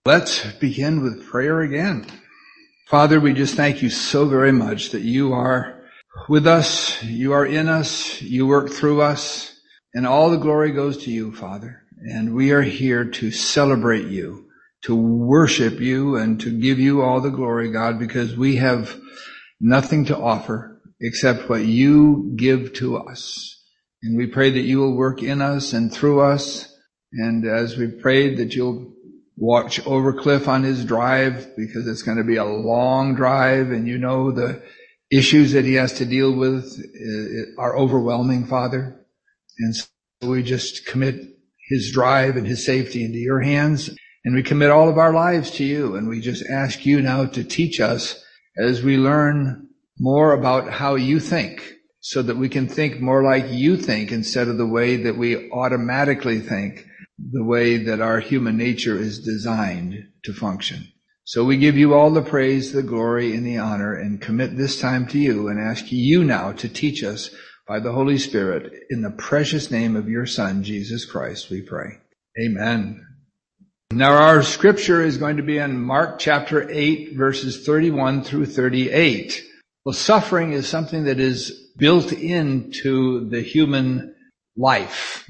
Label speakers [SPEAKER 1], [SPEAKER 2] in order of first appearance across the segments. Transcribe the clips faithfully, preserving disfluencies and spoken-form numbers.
[SPEAKER 1] Let's begin with prayer again. Father, we just thank you so very much that you are with us, you are in us, you work through us, and all the glory goes to you, Father. And we are here to celebrate you, to worship you, and to give you all the glory, God, because we have nothing to offer except what you give to us. And we pray that you will work in us and through us. And as we prayed that you'll watch over Cliff on his drive, because it's going to be a long drive, and you know the issues that he has to deal with are overwhelming, Father. And so we just commit his drive and his safety into your hands, and we commit all of our lives to you, and we just ask you now to teach us as we learn more about how you think, so that we can think more like you think instead of the way that we automatically think, the way that our human nature is designed to function. So we give you all the praise, the glory, and the honor, and commit this time to you, and ask you now to teach us by the Holy Spirit. In the precious name of your Son, Jesus Christ, we pray. Amen. Now our scripture is going to be in Mark chapter eight, verses thirty-one through thirty-eight. Well, suffering is something that is built into the human life,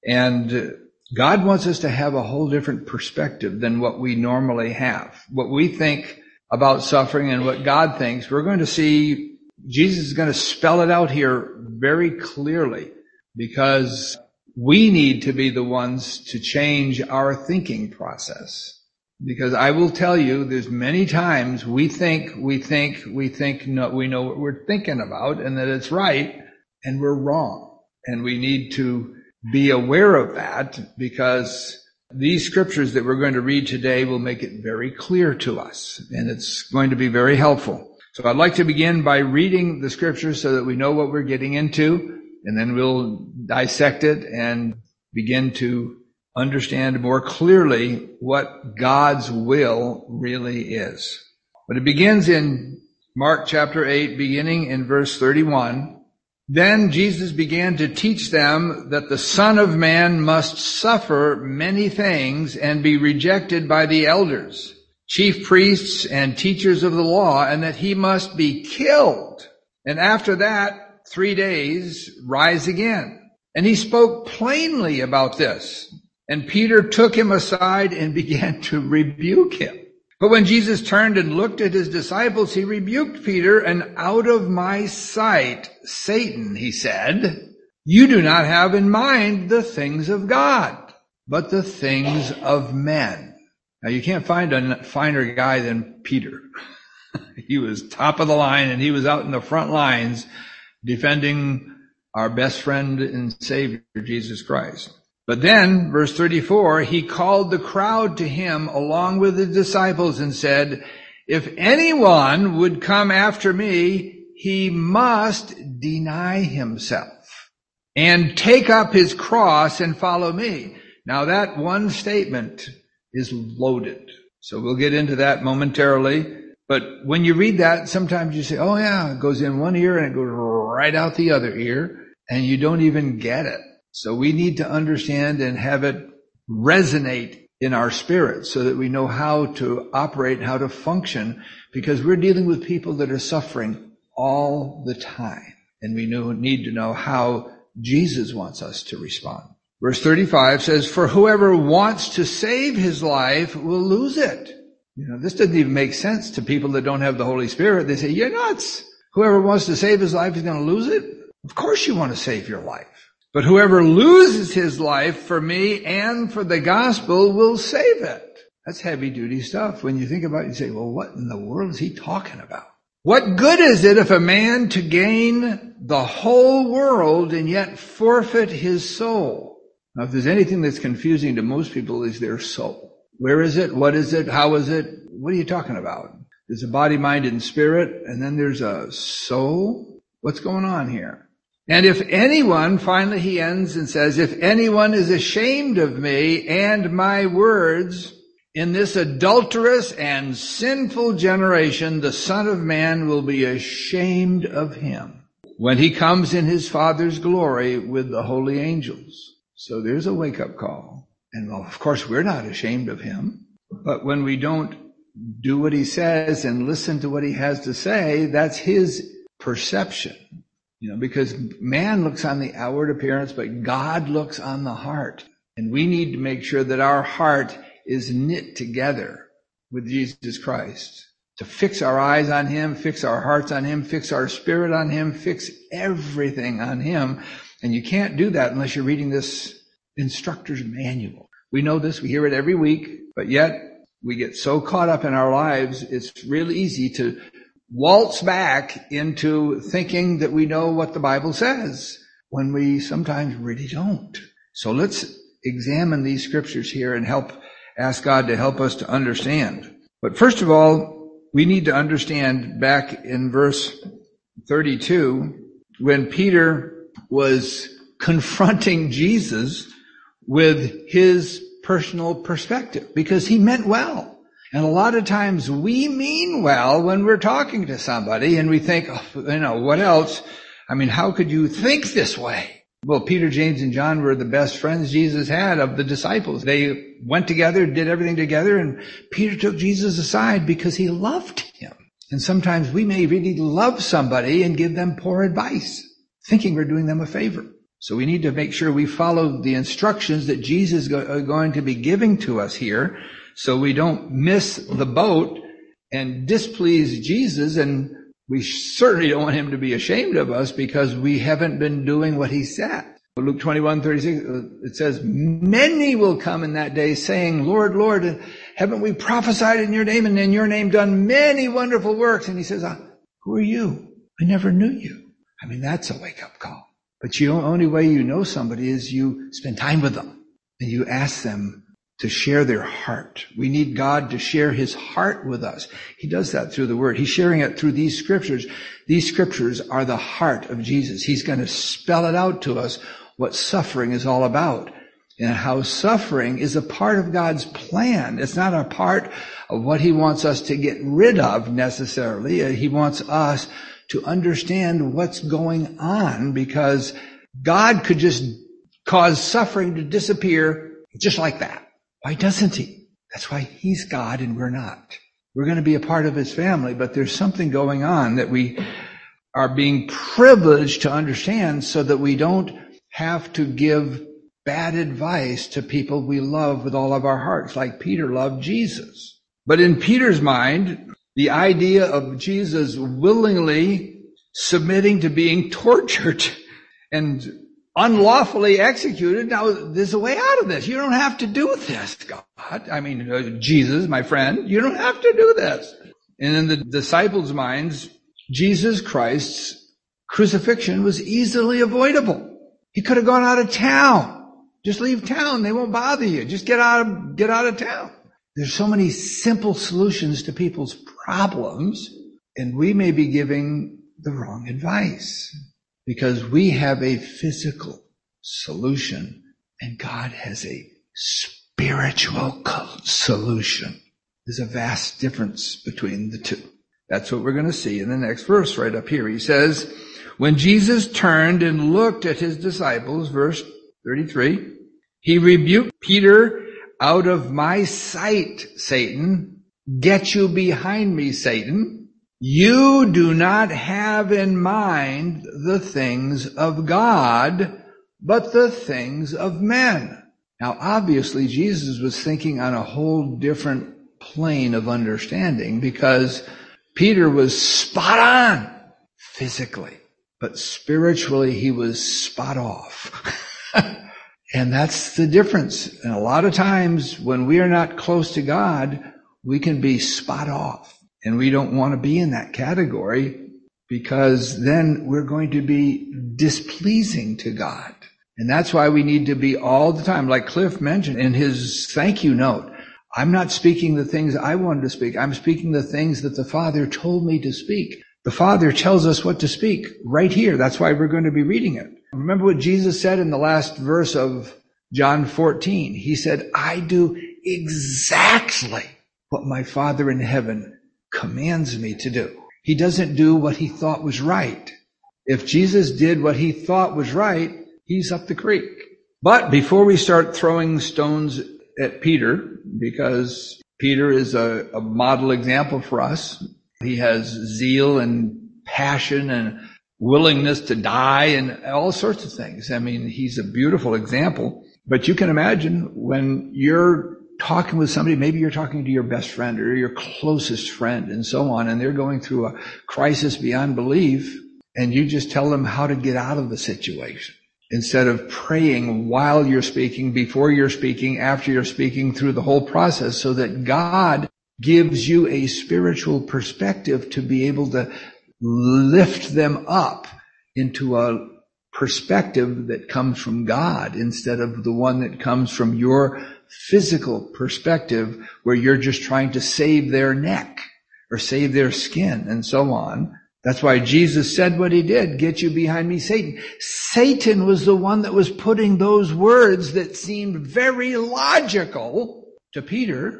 [SPEAKER 1] and God wants us to have a whole different perspective than what we normally have. What we think about suffering and what God thinks, we're going to see Jesus is going to spell it out here very clearly, because we need to be the ones to change our thinking process. Because I will tell you, there's many times we think, we think, we think no, we know what we're thinking about and that it's right, and we're wrong. And we need to be aware of that, because these scriptures that we're going to read today will make it very clear to us, and it's going to be very helpful. So I'd like to begin by reading the scriptures so that we know what we're getting into, and then we'll dissect it and begin to understand more clearly what God's will really is. But it begins in Mark chapter eight, beginning in verse thirty-one. Then Jesus began to teach them that the Son of Man must suffer many things and be rejected by the elders, chief priests, and teachers of the law, and that he must be killed, and after that, three days, rise again. And he spoke plainly about this. And Peter took him aside and began to rebuke him. But when Jesus turned and looked at his disciples, he rebuked Peter, and out of my sight, Satan, he said, you do not have in mind the things of God, but the things of men. Now you can't find a finer guy than Peter. He was top of the line, and he was out in the front lines defending our best friend and Savior, Jesus Christ. But then, verse thirty-four, he called the crowd to him along with the disciples and said, if anyone would come after me, he must deny himself and take up his cross and follow me. Now that one statement is loaded. So we'll get into that momentarily. But when you read that, sometimes you say, oh yeah, it goes in one ear and it goes right out the other ear, and you don't even get it. So we need to understand and have it resonate in our spirit so that we know how to operate, how to function, because we're dealing with people that are suffering all the time. And we need to know how Jesus wants us to respond. Verse thirty-five says, for whoever wants to save his life will lose it. You know, this doesn't even make sense to people that don't have the Holy Spirit. They say, you're nuts. Whoever wants to save his life is going to lose it. Of course you want to save your life. But whoever loses his life for me and for the gospel will save it. That's heavy duty stuff. When you think about it, you say, well, what in the world is he talking about? What good is it if a man to gain the whole world and yet forfeit his soul? Now, if there's anything that's confusing to most people, is their soul. Where is it? What is it? How is it? What are you talking about? There's a body, mind, and spirit, and then there's a soul. What's going on here? And if anyone, finally he ends and says, if anyone is ashamed of me and my words in this adulterous and sinful generation, the Son of Man will be ashamed of him when he comes in his Father's glory with the holy angels. So there's a wake-up call. And well, of course, we're not ashamed of him. But when we don't do what he says and listen to what he has to say, that's his perception. You know, because man looks on the outward appearance, but God looks on the heart. And we need to make sure that our heart is knit together with Jesus Christ. To fix our eyes on him, fix our hearts on him, fix our spirit on him, fix everything on him. And you can't do that unless you're reading this instructor's manual. We know this, we hear it every week, but yet we get so caught up in our lives, it's real easy to waltz back into thinking that we know what the Bible says when we sometimes really don't. So let's examine these scriptures here and help ask God to help us to understand. But first of all, we need to understand back in verse thirty-two, when Peter was confronting Jesus with his personal perspective, because he meant well. And a lot of times we mean well when we're talking to somebody and we think, oh, you know, what else? I mean, how could you think this way? Well, Peter, James, and John were the best friends Jesus had of the disciples. They went together, did everything together, and Peter took Jesus aside because he loved him. And sometimes we may really love somebody and give them poor advice, thinking we're doing them a favor. So we need to make sure we follow the instructions that Jesus is going to be giving to us here, so we don't miss the boat and displease Jesus, and we certainly don't want him to be ashamed of us because we haven't been doing what he said. Luke twenty-one thirty-six, it says, many will come in that day saying, Lord, Lord, haven't we prophesied in your name and in your name done many wonderful works? And he says, ah, who are you? I never knew you. I mean, that's a wake-up call. But the only way you know somebody is you spend time with them and you ask them to share their heart. We need God to share his heart with us. He does that through the word. He's sharing it through these scriptures. These scriptures are the heart of Jesus. He's going to spell it out to us, what suffering is all about, and how suffering is a part of God's plan. It's not a part of what he wants us to get rid of necessarily. He wants us to understand what's going on, because God could just cause suffering to disappear just like that. Why doesn't he? That's why he's God and we're not. We're going to be a part of his family, but there's something going on that we are being privileged to understand so that we don't have to give bad advice to people we love with all of our hearts, like Peter loved Jesus. But in Peter's mind, the idea of Jesus willingly submitting to being tortured and unlawfully executed. Now, there's a way out of this. You don't have to do this, God. I mean, uh, Jesus, my friend, you don't have to do this. And in the disciples' minds, Jesus Christ's crucifixion was easily avoidable. He could have gone out of town. Just leave town. They won't bother you. Just get out of, get out of town. There's so many simple solutions to people's problems, and we may be giving the wrong advice. Because we have a physical solution and God has a spiritual solution. There's a vast difference between the two. That's what we're going to see in the next verse right up here. He says, when Jesus turned and looked at his disciples, verse thirty-three, he rebuked Peter, out of my sight, Satan. Get you behind me, Satan. You do not have in mind the things of God, but the things of men. Now, obviously, Jesus was thinking on a whole different plane of understanding, because Peter was spot on physically, but spiritually he was spot off. And that's the difference. And a lot of times when we are not close to God, we can be spot off. And we don't want to be in that category, because then we're going to be displeasing to God. And that's why we need to be all the time, like Cliff mentioned in his thank you note, I'm not speaking the things I wanted to speak. I'm speaking the things that the Father told me to speak. The Father tells us what to speak right here. That's why we're going to be reading it. Remember what Jesus said in the last verse of John fourteen. He said, I do exactly what my Father in heaven commands me to do. He doesn't do what he thought was right. If Jesus did what he thought was right, he's up the creek. But before we start throwing stones at Peter, because Peter is a, a model example for us. He has zeal and passion and willingness to die and all sorts of things. I mean, he's a beautiful example. But you can imagine when you're talking with somebody, maybe you're talking to your best friend or your closest friend and so on, and they're going through a crisis beyond belief, and you just tell them how to get out of the situation instead of praying while you're speaking, before you're speaking, after you're speaking, through the whole process, so that God gives you a spiritual perspective to be able to lift them up into a perspective that comes from God instead of the one that comes from your physical perspective, where you're just trying to save their neck or save their skin and so on. That's why Jesus said what he did, "Get you behind me, Satan." Satan was the one that was putting those words that seemed very logical to Peter.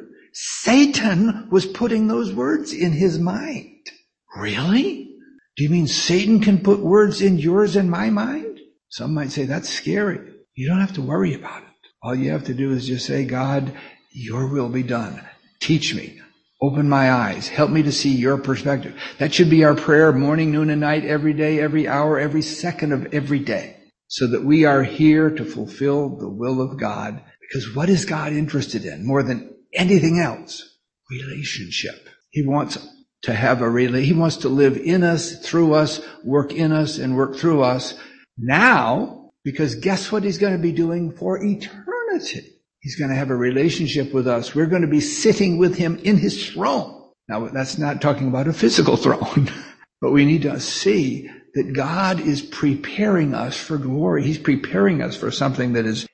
[SPEAKER 1] Satan was putting those words in his mind. Really? Do you mean Satan can put words in yours and my mind? Some might say that's scary. You don't have to worry about it. All you have to do is just say, "God, your will be done. Teach me. Open my eyes. Help me to see your perspective." That should be our prayer morning, noon, and night, every day, every hour, every second of every day, so that we are here to fulfill the will of God. Because what is God interested in more than anything else? Relationship. He wants to have a rela- He wants to live in us, through us, work in us, and work through us now, because guess what he's going to be doing for eternity? He's going to have a relationship with us. We're going to be sitting with him in his throne. Now, that's not talking about a physical throne, but we need to see that God is preparing us for glory. He's preparing us for something that is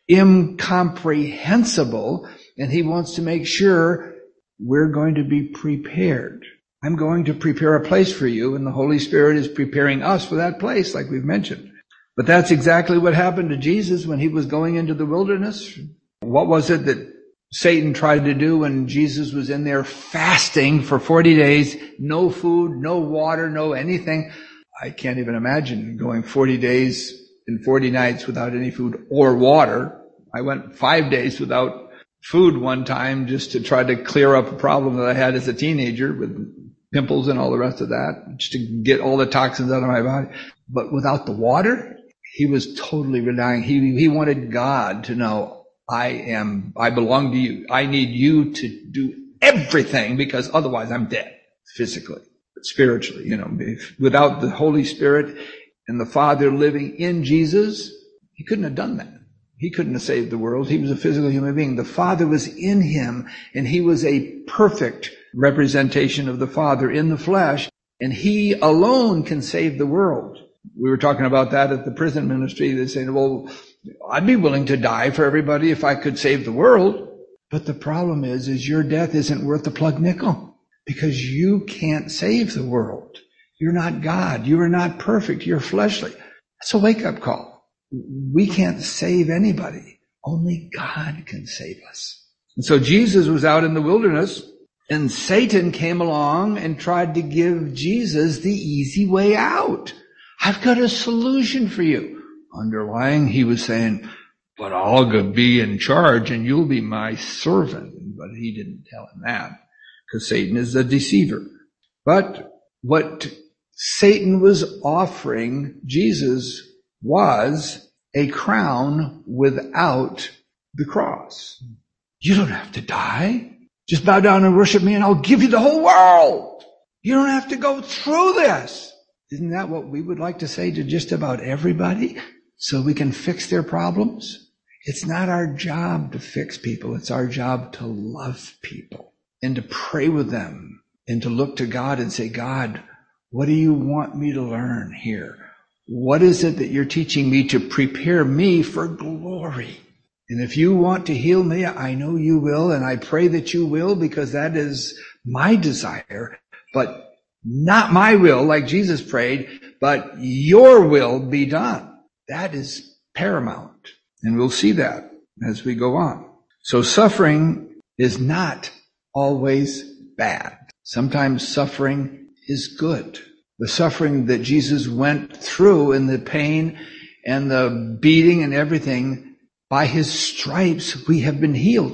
[SPEAKER 1] incomprehensible, and he wants to make sure we're going to be prepared. I'm going to prepare a place for you, and the Holy Spirit is preparing us for that place, like we've mentioned. But that's exactly what happened to Jesus when he was going into the wilderness. What was it that Satan tried to do when Jesus was in there fasting for forty days? No food, no water, no anything. I can't even imagine going forty days and forty nights without any food or water. I went five days without food one time just to try to clear up a problem that I had as a teenager with pimples and all the rest of that, just to get all the toxins out of my body. But without the water, he was totally relying. He, he wanted God to know, I am, I belong to you. I need you to do everything, because otherwise I'm dead physically, but spiritually, you know, if, without the Holy Spirit and the Father living in Jesus, he couldn't have done that. He couldn't have saved the world. He was a physical human being. The Father was in him, and he was a perfect representation of the Father in the flesh, and he alone can save the world. We were talking about that at the prison ministry. They said, well, I'd be willing to die for everybody if I could save the world. But the problem is, is your death isn't worth a plug nickel, because you can't save the world. You're not God. You are not perfect. You're fleshly. That's a wake-up call. We can't save anybody. Only God can save us. And so Jesus was out in the wilderness, and Satan came along and tried to give Jesus the easy way out. I've got a solution for you. Underlying, he was saying, but I'll be in charge and you'll be my servant. But he didn't tell him that, because Satan is a deceiver. But what Satan was offering Jesus was a crown without the cross. You don't have to die. Just bow down and worship me and I'll give you the whole world. You don't have to go through this. Isn't that what we would like to say to just about everybody, so we can fix their problems? It's not our job to fix people. It's our job to love people and to pray with them and to look to God and say, God, what do you want me to learn here? What is it that you're teaching me to prepare me for glory? And if you want to heal me, I know you will, and I pray that you will, because that is my desire. But not my will, like Jesus prayed, but your will be done. That is paramount. And we'll see that as we go on. So suffering is not always bad. Sometimes suffering is good. The suffering that Jesus went through, and the pain and the beating and everything, by his stripes we have been healed.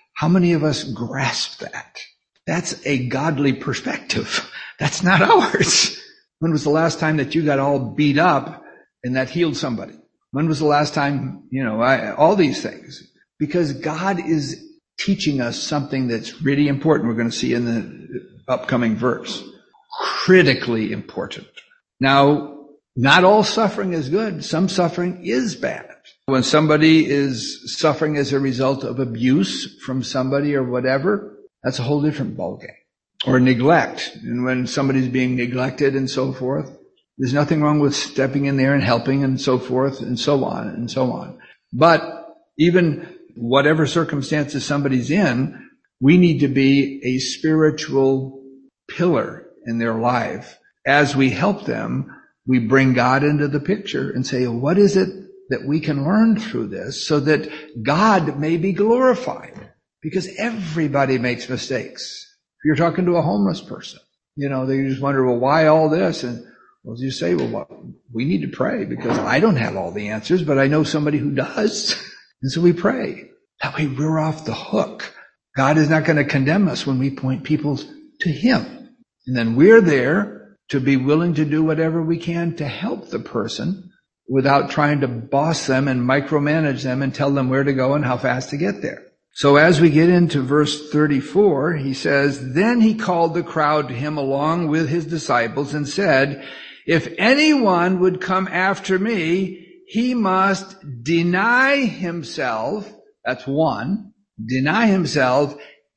[SPEAKER 1] How many of us grasp that? That's a godly perspective. That's not ours. When was the last time that you got all beat up and that healed somebody? When was the last time, you know, I, all these things? Because God is teaching us something that's really important. We're going to see in the upcoming verse. Critically important. Now, not all suffering is good. Some suffering is bad. When somebody is suffering as a result of abuse from somebody or whatever, that's a whole different ballgame. Or neglect. And when somebody's being neglected and so forth, there's nothing wrong with stepping in there and helping and so forth and so on and so on. But even whatever circumstances somebody's in, we need to be a spiritual pillar in their life. As we help them, we bring God into the picture and say, what is it that we can learn through this so that God may be glorified? Because everybody makes mistakes. If you're talking to a homeless person, you know, they just wonder, well, why all this? And well, you say, well, what? We need to pray because I don't have all the answers, but I know somebody who does. And so we pray. That way we're off the hook. God is not going to condemn us when we point people to Him. And then we're there to be willing to do whatever we can to help the person without trying to boss them and micromanage them and tell them where to go and how fast to get there. So as we get into verse thirty-four, he says, then he called the crowd to him along with his disciples and said, if anyone would come after me, he must deny himself. That's one. Deny himself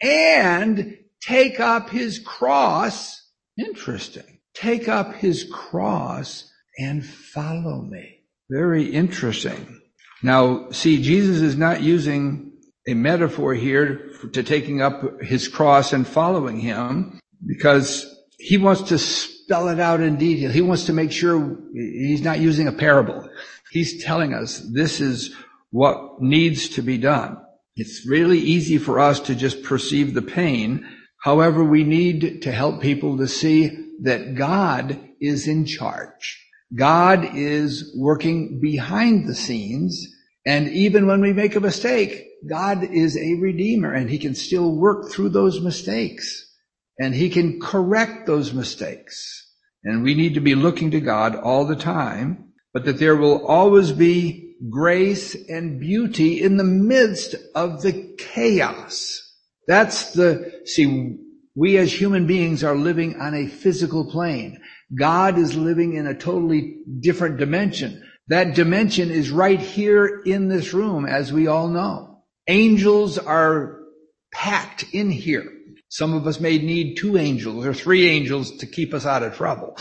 [SPEAKER 1] and take up his cross. Interesting. Take up his cross and follow me. Very interesting. Now, see, Jesus is not using a metaphor here for, to taking up his cross and following him, because he wants to spell it out in detail. He wants to make sure he's not using a parable. He's telling us this is what needs to be done. It's really easy for us to just perceive the pain. However, we need to help people to see that God is in charge. God is working behind the scenes. And even when we make a mistake, God is a redeemer and He can still work through those mistakes. And He can correct those mistakes. And we need to be looking to God all the time, but that there will always be grace and beauty in the midst of the chaos. That's the, see, we as human beings are living on a physical plane. God is living in a totally different dimension. That dimension is right here in this room, as we all know. Angels are packed in here. Some of us may need two angels or three angels to keep us out of trouble.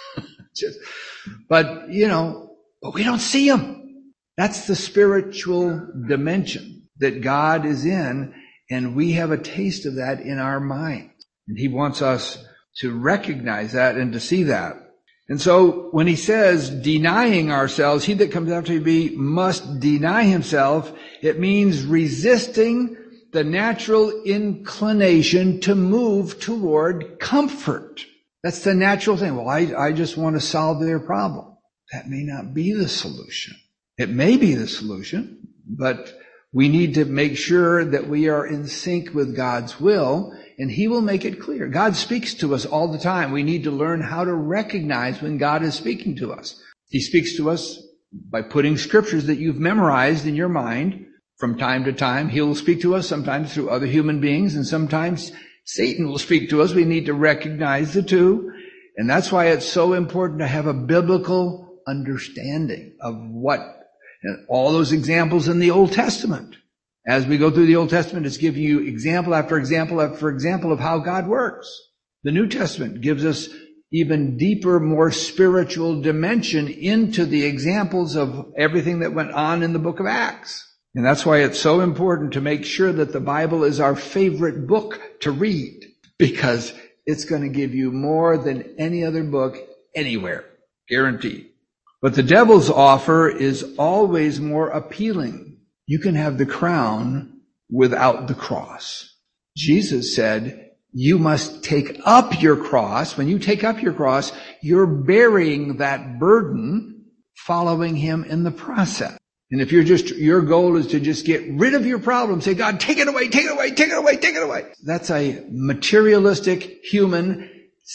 [SPEAKER 1] Just, but, you know, but we don't see them. That's the spiritual dimension that God is in, and we have a taste of that in our mind. And He wants us to recognize that and to see that. And so when he says denying ourselves, he that comes after me must deny himself, it means resisting the natural inclination to move toward comfort. That's the natural thing. Well, I, I just want to solve their problem. That may not be the solution. It may be the solution, but we need to make sure that we are in sync with God's will, and He will make it clear. God speaks to us all the time. We need to learn how to recognize when God is speaking to us. He speaks to us by putting scriptures that you've memorized in your mind from time to time. He will speak to us sometimes through other human beings, and sometimes Satan will speak to us. We need to recognize the two. And that's why it's so important to have a biblical understanding of what, and all those examples in the Old Testament. As we go through the Old Testament, it's giving you example after example after example of how God works. The New Testament gives us even deeper, more spiritual dimension into the examples of everything that went on in the book of Acts. And that's why it's so important to make sure that the Bible is our favorite book to read, because it's going to give you more than any other book anywhere. Guaranteed. But the devil's offer is always more appealing. You can have the crown without the cross. Jesus said, you must take up your cross. When you take up your cross, you're bearing that burden, following Him in the process. And if you're just, your goal is to just get rid of your problem, say, God, take it away, take it away, take it away, take it away. That's a materialistic, human,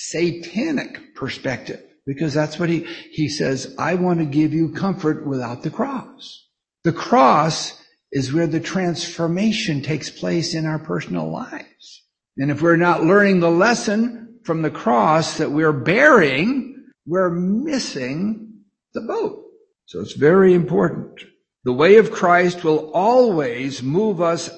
[SPEAKER 1] satanic perspective. Because that's what he, he says, I want to give you comfort without the cross. The cross is where the transformation takes place in our personal lives. And if we're not learning the lesson from the cross that we're bearing, we're missing the boat. So it's very important. The way of Christ will always move us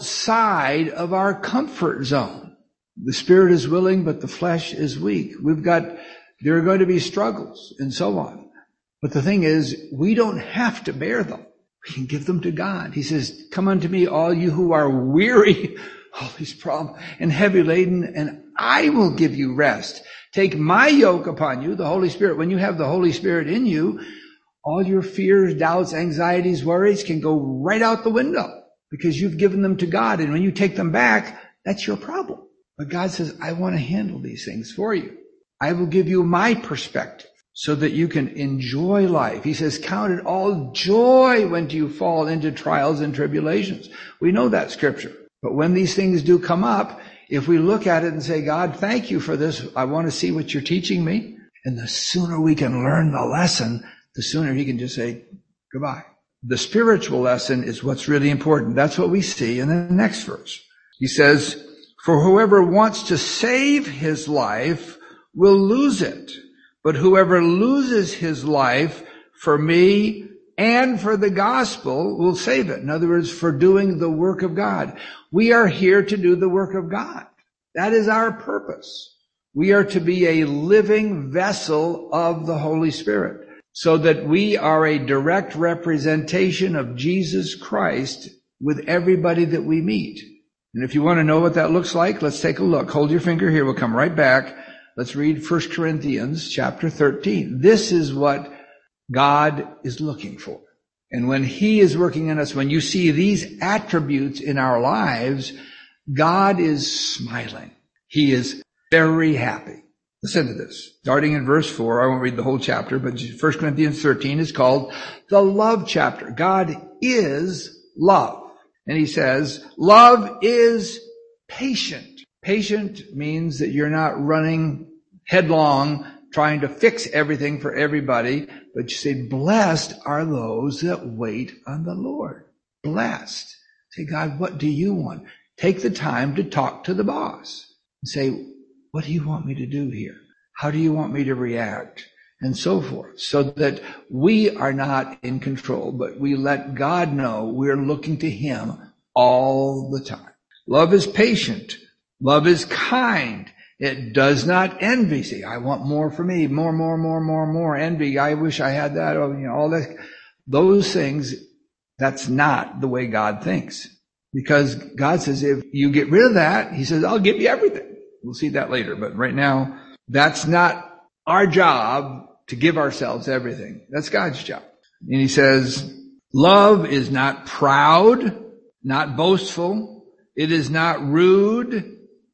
[SPEAKER 1] outside of our comfort zone. The spirit is willing, but the flesh is weak. We've got, there are going to be struggles and so on. But the thing is, we don't have to bear them. We can give them to God. He says, come unto me, all you who are weary, all these problems, and heavy laden, and I will give you rest. Take my yoke upon you, the Holy Spirit. When you have the Holy Spirit in you, all your fears, doubts, anxieties, worries can go right out the window because you've given them to God. And when you take them back, that's your problem. But God says, I want to handle these things for you. I will give you my perspective so that you can enjoy life. He says, count it all joy when you fall into trials and tribulations. We know that scripture. But when these things do come up, if we look at it and say, God, thank you for this. I want to see what you're teaching me. And the sooner we can learn the lesson, the sooner he can just say goodbye. The spiritual lesson is what's really important. That's what we see in the next verse. He says, for whoever wants to save his life will lose it. But whoever loses his life for me and for the gospel will save it. In other words, for doing the work of God. We are here to do the work of God. That is our purpose. We are to be a living vessel of the Holy Spirit, so that we are a direct representation of Jesus Christ with everybody that we meet. And if you want to know what that looks like, let's take a look. Hold your finger here. We'll come right back. Let's read First Corinthians chapter thirteen. This is what God is looking for. And when he is working in us, when you see these attributes in our lives, God is smiling. He is very happy. Listen to this. Starting in verse four, I won't read the whole chapter, but First Corinthians thirteen is called the love chapter. God is love. And he says, love is patient. Patient means that you're not running headlong, trying to fix everything for everybody, but you say, blessed are those that wait on the Lord. Blessed. Say, God, what do you want? Take the time to talk to the boss and say, what do you want me to do here? How do you want me to react? And so forth. So that we are not in control, but we let God know we're looking to him all the time. Love is patient. Love is kind. It does not envy. See, I want more for me. More, more, more, more, more. Envy. I wish I had that. Oh, you know, all that. Those things, that's not the way God thinks. Because God says, if you get rid of that, he says, I'll give you everything. We'll see that later. But right now, that's not our job to give ourselves everything. That's God's job. And he says, love is not proud, not boastful. It is not rude.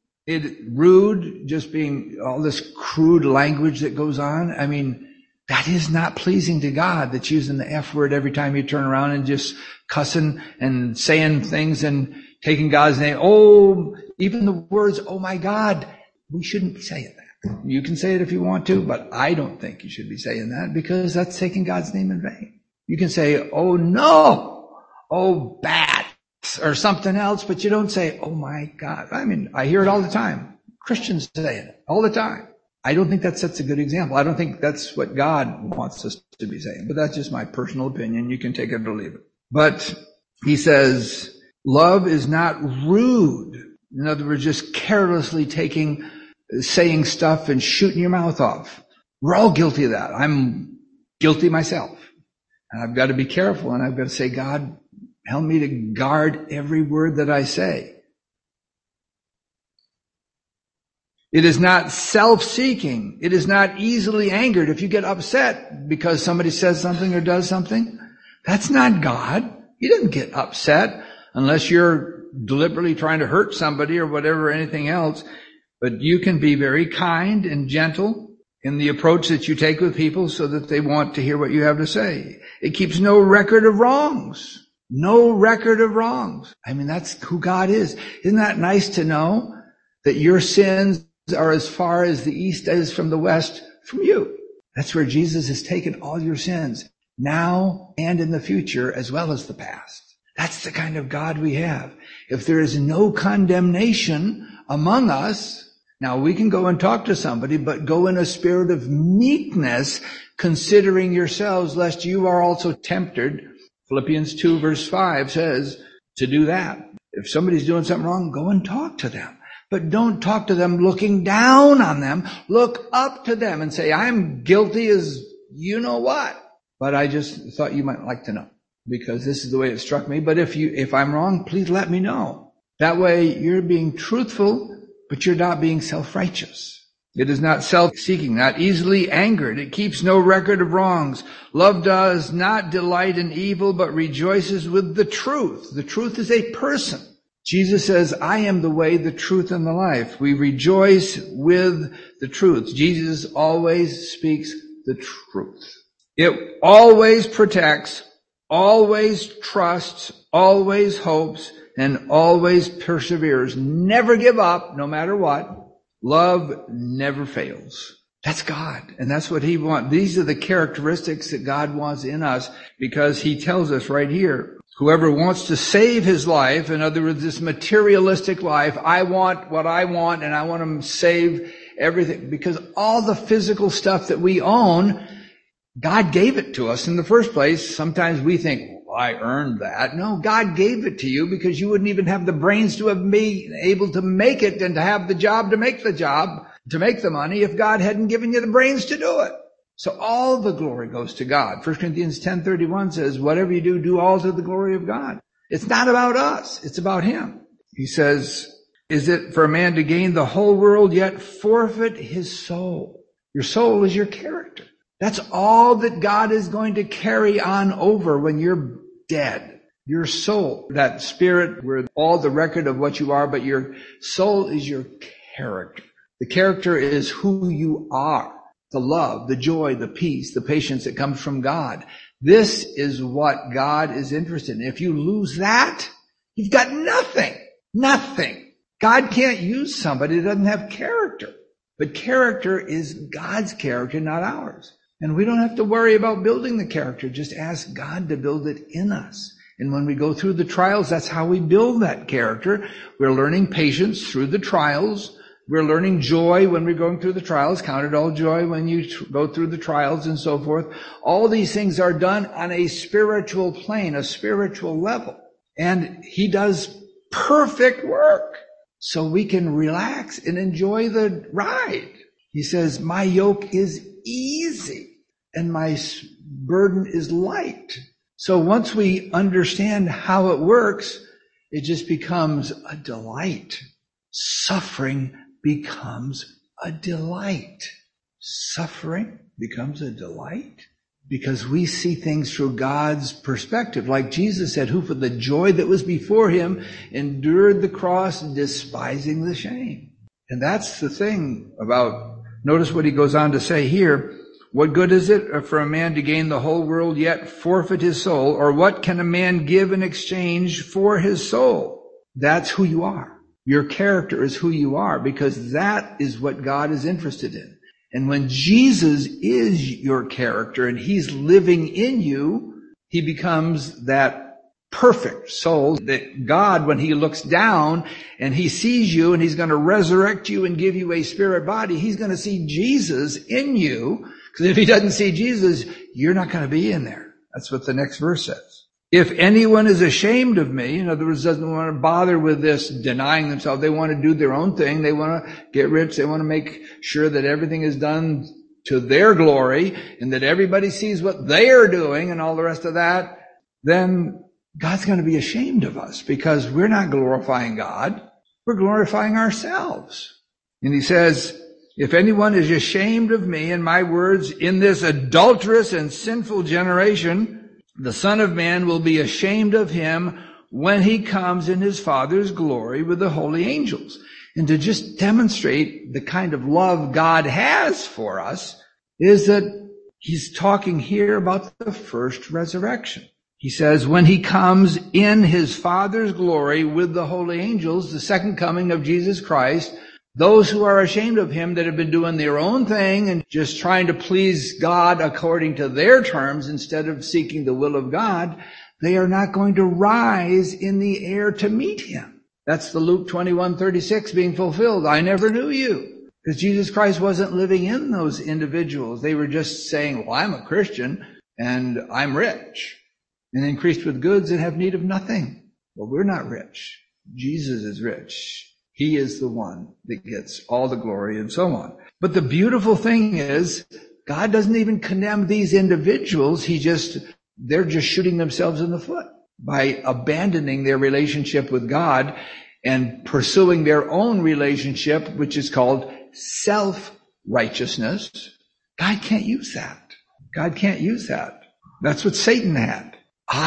[SPEAKER 1] It rude, just being all this crude language that goes on. I mean, that is not pleasing to God. That's using the F word every time you turn around and just cussing and saying things and taking God's name. Oh, even the words, oh my God, we shouldn't be saying that. You can say it if you want to, but I don't think you should be saying that because that's taking God's name in vain. You can say, oh no, oh bad, or something else, but you don't say, oh my God. I mean, I hear it all the time. Christians saying it all the time. I don't think that sets a good example. I don't think that's what God wants us to be saying, but that's just my personal opinion. You can take it or leave it. But he says, love is not rude. In other words, just carelessly taking saying stuff and shooting your mouth off. We're all guilty of that. I'm guilty myself. And I've got to be careful, and I've got to say, God, help me to guard every word that I say. It is not self-seeking. It is not easily angered. If you get upset because somebody says something or does something, that's not God. He doesn't get upset unless you're deliberately trying to hurt somebody or whatever, anything else. But you can be very kind and gentle in the approach that you take with people so that they want to hear what you have to say. It keeps no record of wrongs. No record of wrongs. I mean, that's who God is. Isn't that nice to know that your sins are as far as the east is from the west from you? That's where Jesus has taken all your sins, now and in the future, as well as the past. That's the kind of God we have. If there is no condemnation among us, now we can go and talk to somebody, but go in a spirit of meekness, considering yourselves, lest you are also tempted. Philippians two verse five says to do that. If somebody's doing something wrong, go and talk to them. But don't talk to them looking down on them. Look up to them and say, I'm guilty as you know what. But I just thought you might like to know, because this is the way it struck me. But if you, if I'm wrong, please let me know. That way you're being truthful, but you're not being self-righteous. It is not self-seeking, not easily angered. It keeps no record of wrongs. Love does not delight in evil, but rejoices with the truth. The truth is a person. Jesus says, I am the way, the truth, and the life. We rejoice with the truth. Jesus always speaks the truth. It always protects, always trusts, always hopes, and always perseveres. Never give up, no matter what. Love never fails. That's God, and that's what He wants. These are the characteristics that God wants in us, because He tells us right here, whoever wants to save his life, in other words, this materialistic life, I want what I want, and I want to save everything, because all the physical stuff that we own, God gave it to us in the first place. Sometimes we think, well, I earned that. No, God gave it to you because you wouldn't even have the brains to have been able to make it and to have the job to make the job, to make the money, if God hadn't given you the brains to do it. So all the glory goes to God. First Corinthians ten thirty-one says, whatever you do, do all to the glory of God. It's not about us. It's about Him. He says, is it for a man to gain the whole world yet forfeit his soul? Your soul is your character. That's all that God is going to carry on over when you're dead. Your soul, that spirit where all the record of what you are, but your soul is your character. The character is who you are. The love, the joy, the peace, the patience that comes from God. This is what God is interested in. If you lose that, you've got nothing. Nothing. God can't use somebody that doesn't have character. But character is God's character, not ours. And we don't have to worry about building the character. Just ask God to build it in us. And when we go through the trials, that's how we build that character. We're learning patience through the trials. We're learning joy when we're going through the trials. Count it all joy when you tr- go through the trials and so forth. All these things are done on a spiritual plane, a spiritual level. And He does perfect work so we can relax and enjoy the ride. He says, my yoke is easy and my burden is light. So once we understand how it works, it just becomes a delight. Suffering becomes a delight. Suffering becomes a delight because we see things through God's perspective. Like Jesus said, who for the joy that was before Him endured the cross, despising the shame. And that's the thing about, notice what He goes on to say here. What good is it for a man to gain the whole world yet forfeit his soul? Or what can a man give in exchange for his soul? That's who you are. Your character is who you are, because that is what God is interested in. And when Jesus is your character and He's living in you, He becomes that perfect soul that God, when He looks down and He sees you and He's going to resurrect you and give you a spirit body, He's going to see Jesus in you. Because if He doesn't see Jesus, you're not going to be in there. That's what the next verse says. If anyone is ashamed of me, in other words, doesn't want to bother with this denying themselves, they want to do their own thing, they want to get rich, they want to make sure that everything is done to their glory and that everybody sees what they are doing and all the rest of that, then God's going to be ashamed of us because we're not glorifying God. We're glorifying ourselves. And He says, if anyone is ashamed of me and my words in this adulterous and sinful generation, the Son of Man will be ashamed of him when He comes in His Father's glory with the holy angels. And to just demonstrate the kind of love God has for us is that he's talking here about the first resurrection. He says, when he comes in his Father's glory with the holy angels, the second coming of Jesus Christ, those who are ashamed of him, that have been doing their own thing and just trying to please God according to their terms instead of seeking the will of God, they are not going to rise in the air to meet him. That's the Luke twenty-one thirty-six being fulfilled. I never knew you. Because Jesus Christ wasn't living in those individuals. They were just saying, well, I'm a Christian and I'm rich and increased with goods and have need of nothing. Well, we're not rich. Jesus is rich. He is the one that gets all the glory and so on. But the beautiful thing is, God doesn't even condemn these individuals. He just, they're just shooting themselves in the foot by abandoning their relationship with God and pursuing their own relationship, which is called self-righteousness. God can't use that. God can't use that. That's what Satan had.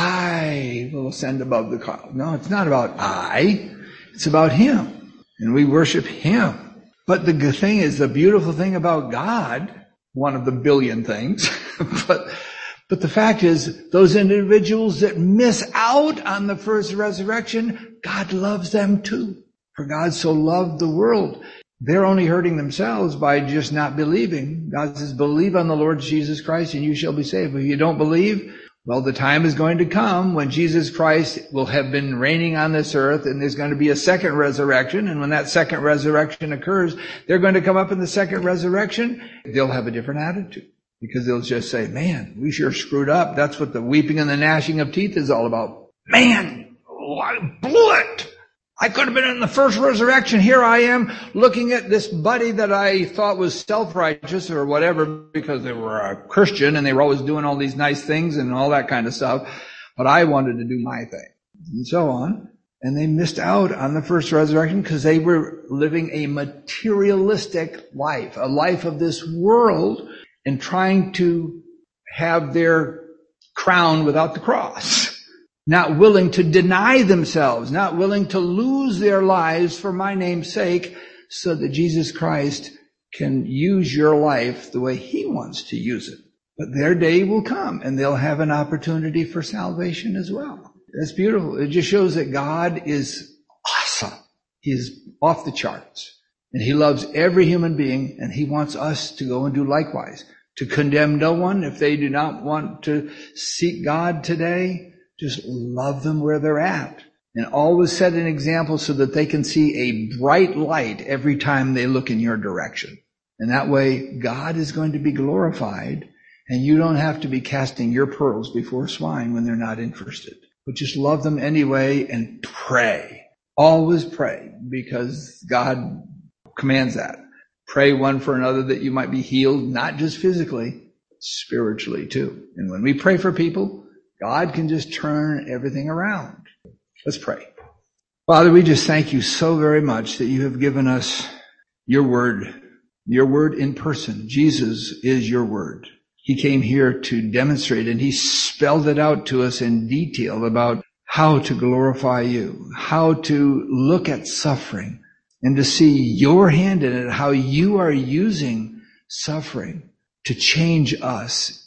[SPEAKER 1] I will ascend above the cloud. No, it's not about I. It's about him. And we worship him. But the good thing is, the beautiful thing about God, one of the billion things, but but the fact is, those individuals that miss out on the first resurrection, God loves them too. For God so loved the world. They're only hurting themselves by just not believing. God says, believe on the Lord Jesus Christ and you shall be saved. But if you don't believe, well, the time is going to come when Jesus Christ will have been reigning on this earth, and there's going to be a second resurrection. And when that second resurrection occurs, they're going to come up in the second resurrection. They'll have a different attitude, because they'll just say, man, we sure screwed up. That's what the weeping and the gnashing of teeth is all about. Man, I blew it. I could have been in the first resurrection. Here I am looking at this buddy that I thought was self-righteous or whatever, because they were a Christian and they were always doing all these nice things and all that kind of stuff. But I wanted to do my thing and so on. And they missed out on the first resurrection because they were living a materialistic life, a life of this world, and trying to have their crown without the cross. Not willing to deny themselves, not willing to lose their lives for my name's sake, so that Jesus Christ can use your life the way he wants to use it. But their day will come, and they'll have an opportunity for salvation as well. That's beautiful. It just shows that God is awesome. He is off the charts. And he loves every human being, and he wants us to go and do likewise. To condemn no one if they do not want to seek God today. Just love them where they're at. And always set an example so that they can see a bright light every time they look in your direction. And that way, God is going to be glorified, and you don't have to be casting your pearls before swine when they're not interested. But just love them anyway and pray. Always pray, because God commands that. Pray one for another that you might be healed, not just physically, but spiritually too. And when we pray for people, God can just turn everything around. Let's pray. Father, we just thank you so very much that you have given us your word, your word in person. Jesus is your word. He came here to demonstrate, and he spelled it out to us in detail about how to glorify you, how to look at suffering and to see your hand in it, how you are using suffering to change us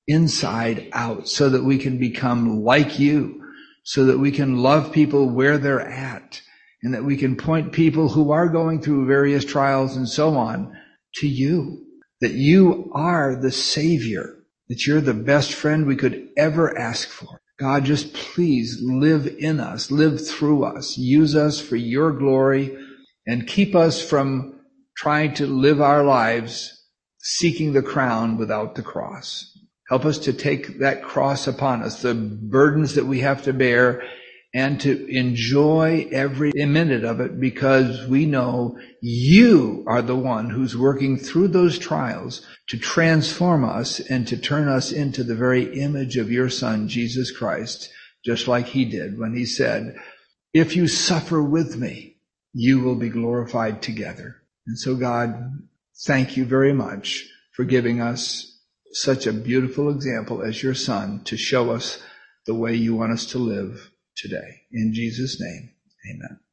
[SPEAKER 1] inside out, so that we can become like you, so that we can love people where they're at, and that we can point people who are going through various trials and so on to you, that you are the Savior, that you're the best friend we could ever ask for. God, just please live in us, live through us, use us for your glory, and keep us from trying to live our lives seeking the crown without the cross. Help us to take that cross upon us, the burdens that we have to bear, and to enjoy every minute of it, because we know you are the one who's working through those trials to transform us and to turn us into the very image of your Son, Jesus Christ, just like he did when he said, if you suffer with me, you will be glorified together. And so, God, thank you very much for giving us such a beautiful example as your Son to show us the way you want us to live today. In Jesus' name, amen.